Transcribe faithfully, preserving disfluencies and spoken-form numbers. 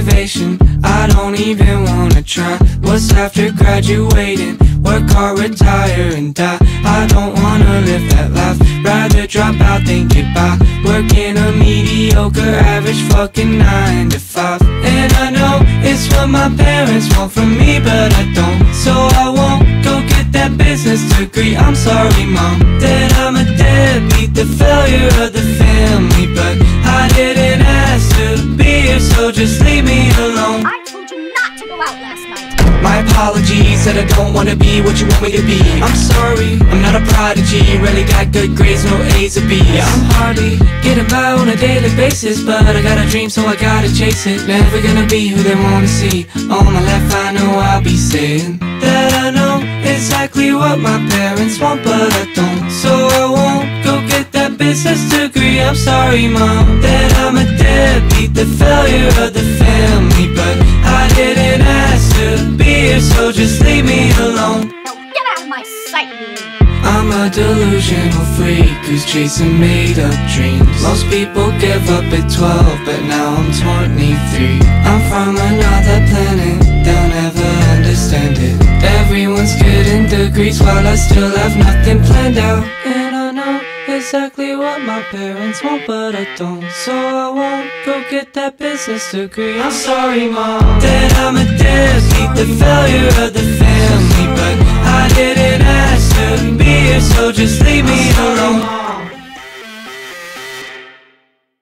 motivation. I don't even wanna try. What's after graduating? Work hard, retire and die. I don't wanna live that life. Rather drop out than get by, working a mediocre average fucking nine to five. And I know it's what my parents want from me, but I don't. So I won't go get that business degree. I'm sorry, mom, that I'm a deadbeat, the failure of the family. But I didn't ask to be here, so just leave me alone. I told you not to go out last night. My apologies that I don't wanna be what you want me to be. I'm sorry, I'm not a prodigy, really got good grades, no A's or B's. Yeah, I'm hardly getting by on a daily basis, but I got a dream so I gotta chase it. Never gonna be who they wanna see. On my left I know I'll be saying that I know exactly what my parents want, but I don't. So I won't go get that business degree. I'm sorry, mom, that I'm a deadbeat, the failure of the family. But I didn't ask to be here, so just leave me alone. Now get out of my sight, you. I'm a delusional freak who's chasing made-up dreams. Most people give up at twelve, but now I'm twenty-three. I'm from another planet, they'll never understand it. Everyone's getting degrees while I still have nothing planned out. And I know exactly what my parents want, but I don't. So I won't go get that business degree. I'm sorry, mom, that I'm a deadbeat, the failure of the family. But I didn't ask to be here, so just leave me alone.